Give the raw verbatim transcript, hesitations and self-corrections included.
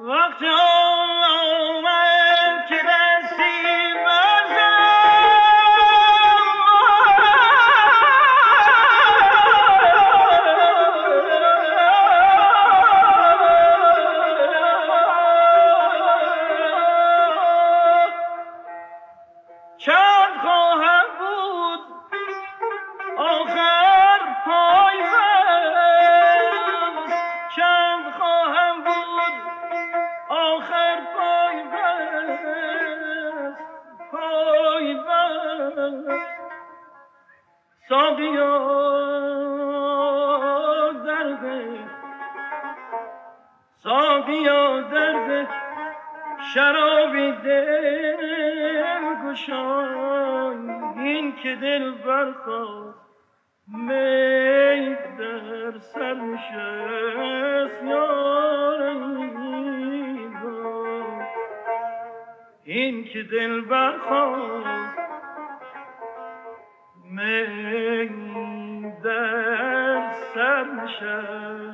وقت آن آمد که دستی برزنم چند خواهم بود آخر پایبست چند خواهم بود آخر پایبست پایبست ساقیا درده ساقیا درده شرابی دل گشای این که دل برخواست می در سر نشست یاری با این که دل برخواست می در سر نشست